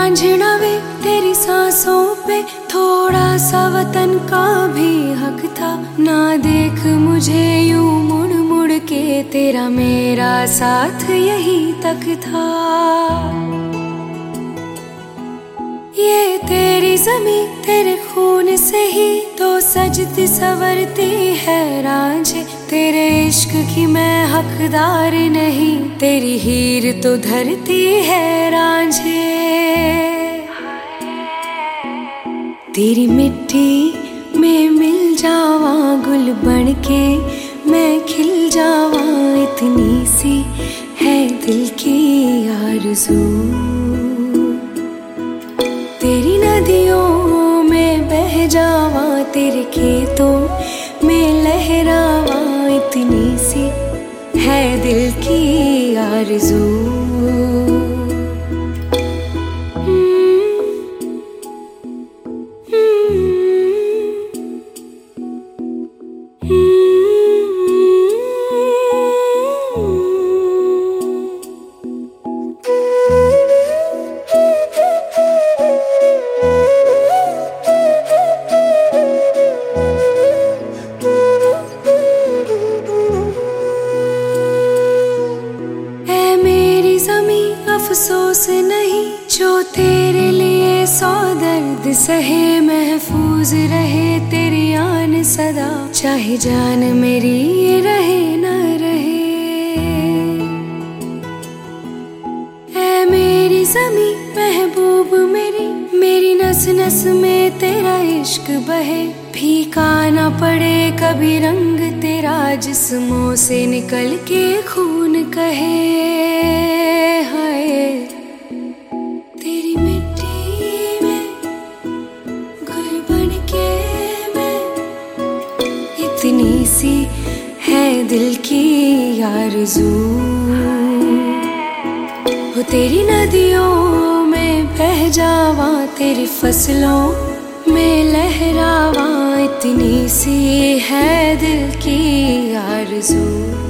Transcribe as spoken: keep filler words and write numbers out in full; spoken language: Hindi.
रांझना वे तेरी सांसों पे थोड़ा सा वतन का भी हक था। ना देख मुझे यूं मुड़ मुड़ के, तेरा मेरा साथ यही तक था। ये तेरी ज़मीं तेरे खून से ही तो सजती संवरती है रांझे। तेरे इश्क की मैं हकदार नहीं, तेरी हीर तो धरती है रांझे। तेरी मिट्टी में मिल जावा गुल बन के, मैं खिल जावा, इतनी सी है दिल की आरज़ू। तेरी नदियों में बह जावा, तेरे खेतों में लहरावा, इतनी सी है दिल की आरज़ू। अफसोस नहीं जो तेरे लिए सौ दर्द सहे, महफूज रहे तेरी आन सदा, चाहे जान मेरी ये रहे न रहे। ऐ मेरी ज़मीं महबूब मेरी, मेरी नस नस में तेरा इश्क बहे। फीका न पड़े कभी रंग तेरा, जिस्मों से निकल के खून कहे। तेरी मिट्टी में गुल बन के मैं, इतनी सी है दिल की आरज़ू। हो तेरी नदियों में बह जावा, तेरी फसलों में लहरावा, इतनी सी है दिल की आरज़ू।